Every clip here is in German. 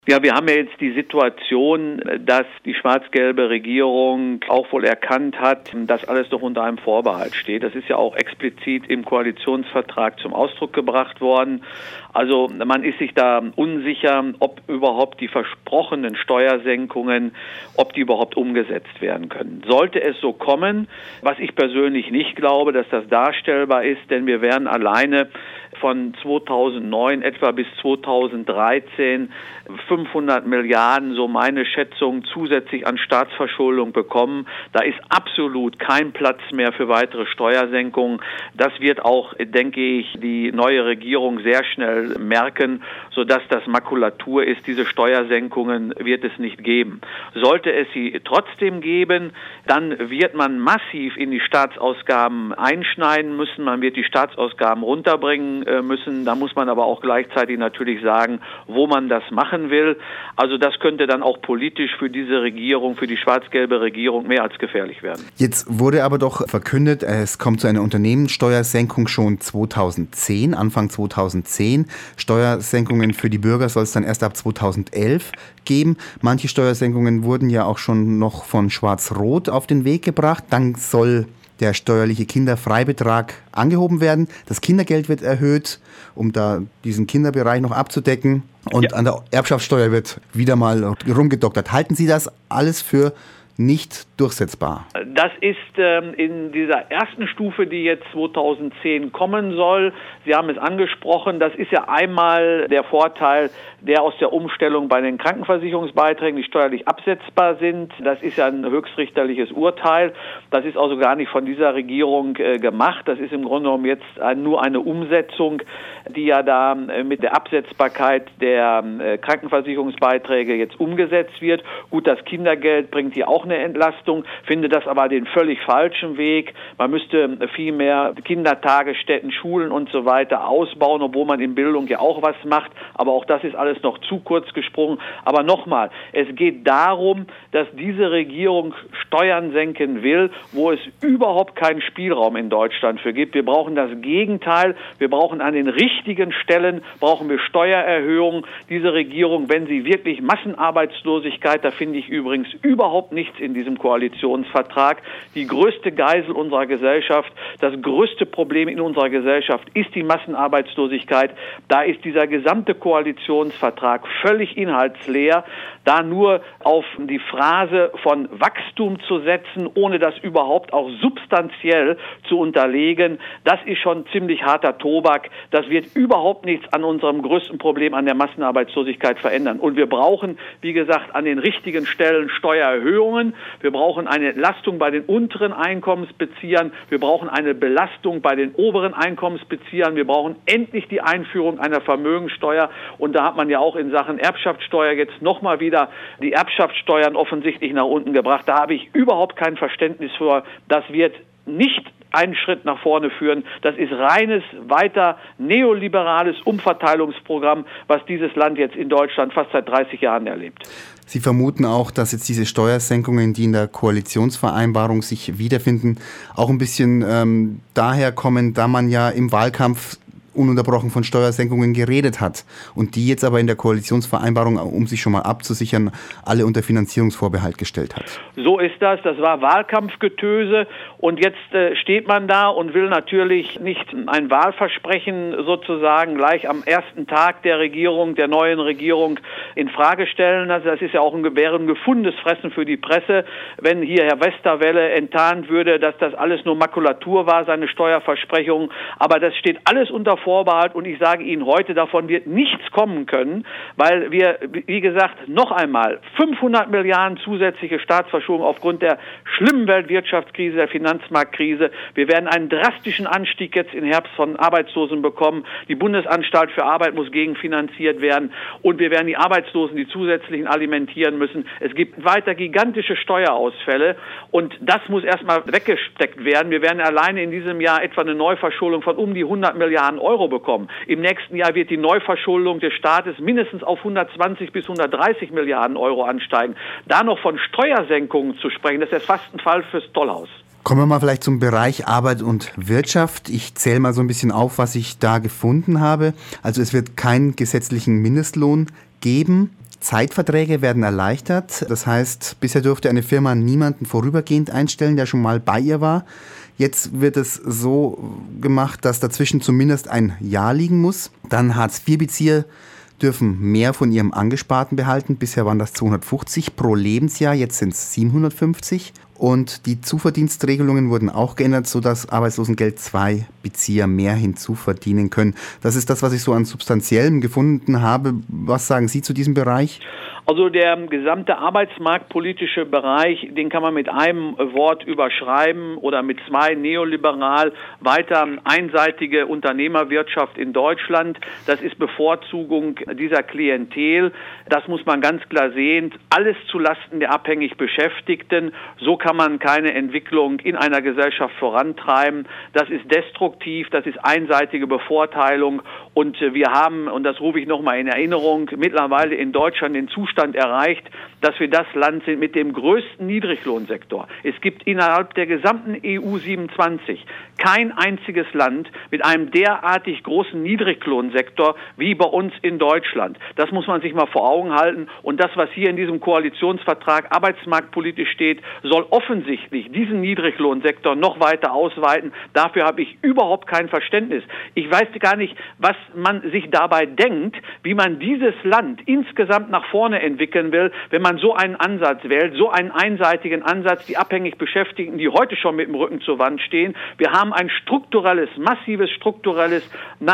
Ja, wir haben ja jetzt die Situation, dass die schwarz-gelbe Regierung auch wohl erkannt hat, dass alles doch unter einem Vorbehalt steht. Das ist ja auch explizit im Koalitionsvertrag zum Ausdruck gebracht worden. Also man ist sich da unsicher, ob überhaupt die versprochenen Steuersenkungen, ob die überhaupt umgesetzt werden können. Sollte es so kommen, was ich persönlich nicht glaube, dass das darstellbar ist, denn wir werden alleine von 2009 etwa bis 2013 500 Milliarden, so meine Schätzung, zusätzlich an Staatsverschuldung bekommen. Da ist absolut kein Platz mehr für weitere Steuersenkungen. Das wird auch, denke ich, die neue Regierung sehr schnell merken, sodass das Makulatur ist. Diese Steuersenkungen wird es nicht geben. Sollte es sie trotzdem geben, dann wird man massiv in die Staatsausgaben einschneiden müssen. Man wird die Staatsausgaben runterbringen müssen. Da muss man aber auch gleichzeitig natürlich sagen, wo man das machen will. Also das könnte dann auch politisch für diese Regierung, für die schwarz-gelbe Regierung mehr als gefährlich werden. Jetzt wurde aber doch verkündet, es kommt zu einer Unternehmenssteuersenkung schon 2010, Anfang 2010. Steuersenkungen für die Bürger soll es dann erst ab 2011 geben. Manche Steuersenkungen wurden ja auch schon noch von Schwarz-Rot auf den Weg gebracht. Dann soll der steuerliche Kinderfreibetrag angehoben werden. Das Kindergeld wird erhöht, um da diesen Kinderbereich noch abzudecken. Und an der Erbschaftssteuer wird wieder mal rumgedoktert. Halten Sie das alles für nicht durchsetzbar? Das ist in dieser ersten Stufe, die jetzt 2010 kommen soll. Sie haben es angesprochen, das ist ja einmal der Vorteil, der aus der Umstellung bei den Krankenversicherungsbeiträgen, die steuerlich absetzbar sind. Das ist ja ein höchstrichterliches Urteil. Das ist also gar nicht von dieser Regierung gemacht. Das ist im Grunde genommen jetzt nur eine Umsetzung, die ja da mit der Absetzbarkeit der Krankenversicherungsbeiträge jetzt umgesetzt wird. Gut, das Kindergeld bringt hier auch eine Entlastung, finde das aber den völlig falschen Weg. Man müsste viel mehr Kindertagesstätten, Schulen und so weiter ausbauen, obwohl man in Bildung ja auch was macht. Aber auch das ist alles noch zu kurz gesprungen. Aber nochmal, es geht darum, dass diese Regierung Steuern senken will, wo es überhaupt keinen Spielraum in Deutschland für gibt. Wir brauchen das Gegenteil. Wir brauchen an den richtigen Stellen, brauchen wir Steuererhöhungen. Diese Regierung, wenn sie wirklich Massenarbeitslosigkeit, da finde ich übrigens überhaupt nichts in diesem Koalitionsvertrag. Die größte Geisel unserer Gesellschaft, das größte Problem in unserer Gesellschaft ist die Massenarbeitslosigkeit. Da ist dieser gesamte Koalitionsvertrag völlig inhaltsleer. Da nur auf die Phrase von Wachstum zu setzen, ohne das überhaupt auch substanziell zu unterlegen, das ist schon ziemlich harter Tobak. Das wird überhaupt nichts an unserem größten Problem, an der Massenarbeitslosigkeit verändern. Und wir brauchen, wie gesagt, an den richtigen Stellen Steuererhöhungen. Wir brauchen eine Entlastung bei den unteren Einkommensbeziehern. Wir brauchen eine Belastung bei den oberen Einkommensbeziehern. Wir brauchen endlich die Einführung einer Vermögensteuer. Und da hat man ja auch in Sachen Erbschaftssteuer jetzt nochmal wieder die Erbschaftssteuern offensichtlich nach unten gebracht. Da habe ich überhaupt kein Verständnis für. Das wird nicht einen Schritt nach vorne führen. Das ist reines, weiter neoliberales Umverteilungsprogramm, was dieses Land jetzt in Deutschland fast seit 30 Jahren erlebt. Sie vermuten auch, dass jetzt diese Steuersenkungen, die in der Koalitionsvereinbarung sich wiederfinden, auch ein bisschen daher kommen, da man ja im Wahlkampf ununterbrochen von Steuersenkungen geredet hat und die jetzt aber in der Koalitionsvereinbarung, um sich schon mal abzusichern, alle unter Finanzierungsvorbehalt gestellt hat. So ist das. Das war Wahlkampfgetöse und jetzt steht man da und will natürlich nicht ein Wahlversprechen sozusagen gleich am ersten Tag der Regierung, der neuen Regierung in Frage stellen. Also das ist ja auch ein gefundenes Fressen für die Presse, wenn hier Herr Westerwelle enttarnt würde, dass das alles nur Makulatur war, seine Steuerversprechungen. Aber das steht alles unter Vorbehalt und ich sage Ihnen heute, davon wird nichts kommen können, weil wir, wie gesagt, noch einmal 500 Milliarden zusätzliche Staatsverschuldung aufgrund der schlimmen Weltwirtschaftskrise, der Finanzmarktkrise. Wir werden einen drastischen Anstieg jetzt im Herbst von Arbeitslosen bekommen. Die Bundesanstalt für Arbeit muss gegenfinanziert werden und wir werden die Arbeitslosen, die zusätzlichen alimentieren müssen. Es gibt weiter gigantische Steuerausfälle und das muss erstmal weggesteckt werden. Wir werden alleine in diesem Jahr etwa eine Neuverschuldung von um die 100 Milliarden Euro bekommen. Im nächsten Jahr wird die Neuverschuldung des Staates mindestens auf 120 bis 130 Milliarden Euro ansteigen. Da noch von Steuersenkungen zu sprechen, das ist fast ein Fall fürs Tollhaus. Kommen wir mal vielleicht zum Bereich Arbeit und Wirtschaft. Ich zähle mal so ein bisschen auf, was ich da gefunden habe. Also es wird keinen gesetzlichen Mindestlohn geben. Zeitverträge werden erleichtert. Das heißt, bisher durfte eine Firma niemanden vorübergehend einstellen, der schon mal bei ihr war. Jetzt wird es so gemacht, dass dazwischen zumindest ein Jahr liegen muss. Dann Hartz-IV-Bezieher dürfen mehr von ihrem Angesparten behalten. Bisher waren das 250 pro Lebensjahr, jetzt sind es 750. Und die Zuverdienstregelungen wurden auch geändert, sodass Arbeitslosengeld II-Bezieher mehr hinzuverdienen können. Das ist das, was ich so an Substanziellem gefunden habe. Was sagen Sie zu diesem Bereich? Also der gesamte arbeitsmarktpolitische Bereich, den kann man mit einem Wort überschreiben oder mit zwei: neoliberal. Weiter einseitige Unternehmerwirtschaft in Deutschland. Das ist Bevorzugung dieser Klientel. Das muss man ganz klar sehen. Alles zulasten der abhängig Beschäftigten. So kann man keine Entwicklung in einer Gesellschaft vorantreiben. Das ist destruktiv, das ist einseitige Bevorteilung. Und wir haben, und das rufe ich nochmal in Erinnerung, mittlerweile in Deutschland den Zustand erreicht, dass wir das Land sind mit dem größten Niedriglohnsektor. Es gibt innerhalb der gesamten EU 27 kein einziges Land mit einem derartig großen Niedriglohnsektor wie bei uns in Deutschland. Das muss man sich mal vor Augen halten. Und das, was hier in diesem Koalitionsvertrag arbeitsmarktpolitisch steht, soll offensichtlich diesen Niedriglohnsektor noch weiter ausweiten. Dafür habe ich überhaupt kein Verständnis. Ich weiß gar nicht, was man sich dabei denkt, wie man dieses Land insgesamt nach vorne entwickeln will, wenn man so einen Ansatz wählt, so einen einseitigen Ansatz, die abhängig Beschäftigten, die heute schon mit dem Rücken zur Wand stehen. Wir haben ein massives strukturelles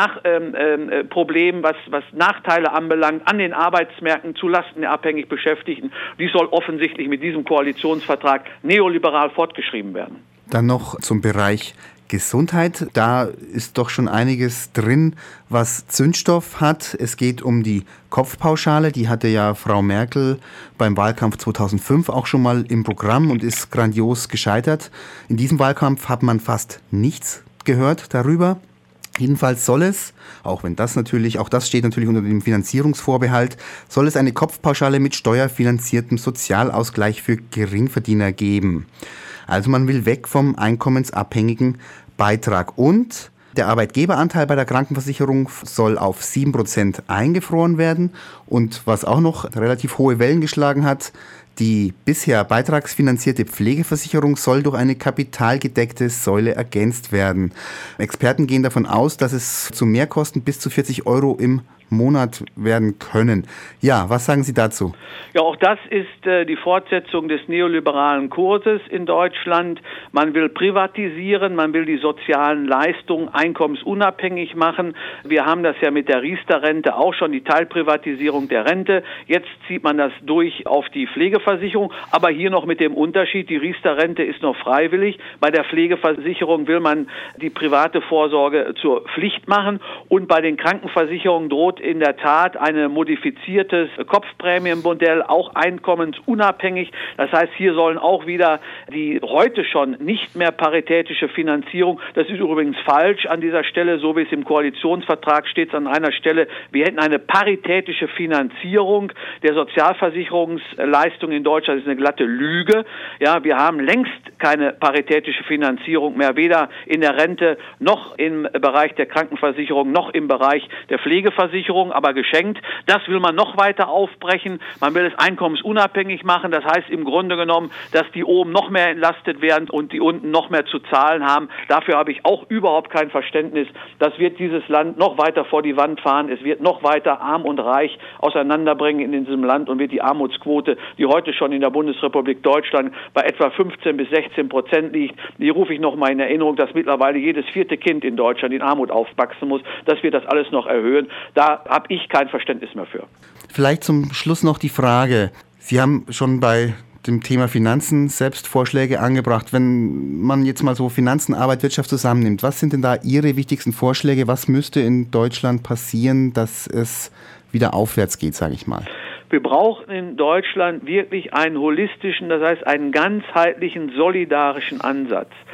Problem, was Nachteile anbelangt, an den Arbeitsmärkten zulasten der abhängig Beschäftigten. Dies soll offensichtlich mit diesem Koalitionsvertrag neoliberal fortgeschrieben werden. Dann noch zum Bereich Gesundheit. Da ist doch schon einiges drin, was Zündstoff hat. Es geht um die Kopfpauschale. Die hatte ja Frau Merkel beim Wahlkampf 2005 auch schon mal im Programm und ist grandios gescheitert. In diesem Wahlkampf hat man fast nichts gehört darüber. Jedenfalls soll es, auch das steht natürlich unter dem Finanzierungsvorbehalt, soll es eine Kopfpauschale mit steuerfinanziertem Sozialausgleich für Geringverdiener geben. Also man will weg vom einkommensabhängigen Beitrag. Und der Arbeitgeberanteil bei der Krankenversicherung soll auf 7% eingefroren werden. Und was auch noch relativ hohe Wellen geschlagen hat, die bisher beitragsfinanzierte Pflegeversicherung soll durch eine kapitalgedeckte Säule ergänzt werden. Experten gehen davon aus, dass es zu Mehrkosten bis zu 40 € im Monat werden können. Ja, was sagen Sie dazu? Ja, auch das ist die Fortsetzung des neoliberalen Kurses in Deutschland. Man will privatisieren, man will die sozialen Leistungen einkommensunabhängig machen. Wir haben das ja mit der Riester-Rente auch schon, die Teilprivatisierung der Rente. Jetzt zieht man das durch auf die Pflegeversicherung, aber hier noch mit dem Unterschied, die Riester-Rente ist noch freiwillig. Bei der Pflegeversicherung will man die private Vorsorge zur Pflicht machen und bei den Krankenversicherungen droht in der Tat ein modifiziertes Kopfprämienmodell, auch einkommensunabhängig. Das heißt, hier sollen auch wieder die heute schon nicht mehr paritätische Finanzierung, das ist übrigens falsch an dieser Stelle, so wie es im Koalitionsvertrag steht, an einer Stelle, wir hätten eine paritätische Finanzierung der Sozialversicherungsleistung in Deutschland. Das ist eine glatte Lüge. Ja, wir haben längst keine paritätische Finanzierung mehr, weder in der Rente noch im Bereich der Krankenversicherung noch im Bereich der Pflegeversicherung, aber geschenkt. Das will man noch weiter aufbrechen. Man will es einkommensunabhängig machen. Das heißt im Grunde genommen, dass die oben noch mehr entlastet werden und die unten noch mehr zu zahlen haben. Dafür habe ich auch überhaupt kein Verständnis. Das wird dieses Land noch weiter vor die Wand fahren. Es wird noch weiter arm und reich auseinanderbringen in diesem Land und wird die Armutsquote, die heute schon in der Bundesrepublik Deutschland bei etwa 15-16% liegt, die rufe ich noch mal in Erinnerung, dass mittlerweile jedes 4. Kind in Deutschland in Armut aufwachsen muss. Das wird das alles noch erhöhen. Da habe ich kein Verständnis mehr für. Vielleicht zum Schluss noch die Frage. Sie haben schon bei dem Thema Finanzen selbst Vorschläge angebracht. Wenn man jetzt mal so Finanzen, Arbeit, Wirtschaft zusammennimmt, was sind denn da Ihre wichtigsten Vorschläge? Was müsste in Deutschland passieren, dass es wieder aufwärts geht, sage ich mal? Wir brauchen in Deutschland wirklich einen holistischen, das heißt einen ganzheitlichen, solidarischen Ansatz.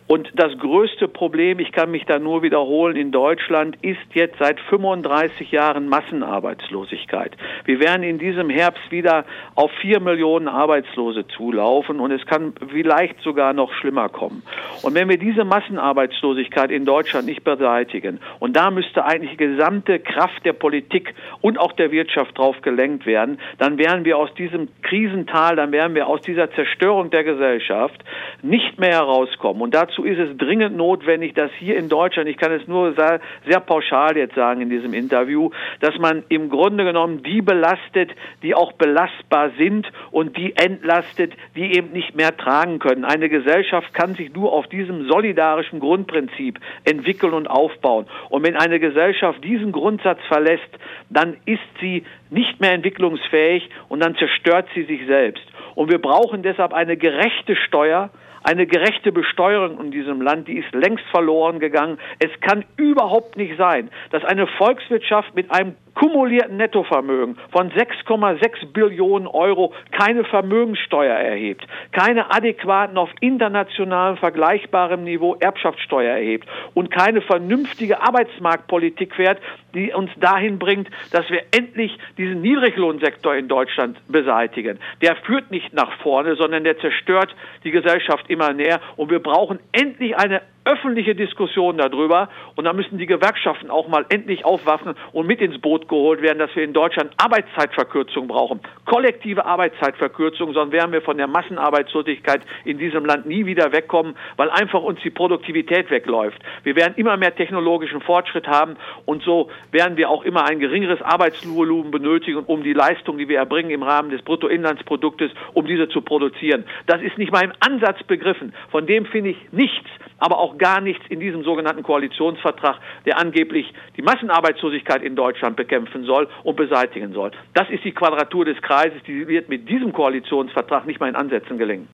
Und das größte Problem, ich kann mich da nur wiederholen, in Deutschland ist jetzt seit 35 Jahren Massenarbeitslosigkeit. Wir werden in diesem Herbst wieder auf 4 Millionen Arbeitslose zulaufen und es kann vielleicht sogar noch schlimmer kommen. Und wenn wir diese Massenarbeitslosigkeit in Deutschland nicht beseitigen, und da müsste eigentlich die gesamte Kraft der Politik und auch der Wirtschaft drauf gelenkt werden, dann werden wir aus diesem Krisental, dann werden wir aus dieser Zerstörung der Gesellschaft nicht mehr herauskommen. Und dazu ist es dringend notwendig, dass hier in Deutschland, ich kann es nur sehr pauschal jetzt sagen in diesem Interview, dass man im Grunde genommen die belastet, die auch belastbar sind und die entlastet, die eben nicht mehr tragen können. Eine Gesellschaft kann sich nur auf diesem solidarischen Grundprinzip entwickeln und aufbauen. Und wenn eine Gesellschaft diesen Grundsatz verlässt, dann ist sie nicht mehr entwicklungsfähig und dann zerstört sie sich selbst. Und wir brauchen deshalb eine gerechte Steuer, eine gerechte Besteuerung in diesem Land, die ist längst verloren gegangen. Es kann überhaupt nicht sein, dass eine Volkswirtschaft mit einem kumulierten Nettovermögen von 6,6 Billionen Euro keine Vermögenssteuer erhebt, keine adäquaten auf internationalem vergleichbarem Niveau Erbschaftssteuer erhebt und keine vernünftige Arbeitsmarktpolitik fährt, die uns dahin bringt, dass wir endlich diesen Niedriglohnsektor in Deutschland beseitigen. Der führt nicht nach vorne, sondern der zerstört die Gesellschaft immer näher und wir brauchen endlich eine öffentliche Diskussion darüber und da müssen die Gewerkschaften auch mal endlich aufwachen und mit ins Boot geholt werden, dass wir in Deutschland Arbeitszeitverkürzung brauchen, kollektive Arbeitszeitverkürzung, sonst werden wir von der Massenarbeitslosigkeit in diesem Land nie wieder wegkommen, weil einfach uns die Produktivität wegläuft. Wir werden immer mehr technologischen Fortschritt haben und so werden wir auch immer ein geringeres Arbeitsvolumen benötigen, um die Leistung, die wir erbringen im Rahmen des Bruttoinlandsproduktes, um diese zu produzieren. Das ist nicht mal im Ansatz begriffen. Von dem finde ich nichts, aber auch gar nichts in diesem sogenannten Koalitionsvertrag, der angeblich die Massenarbeitslosigkeit in Deutschland bekämpfen soll und beseitigen soll. Das ist die Quadratur des Kreises, die wird mit diesem Koalitionsvertrag nicht mal in Ansätzen gelingen.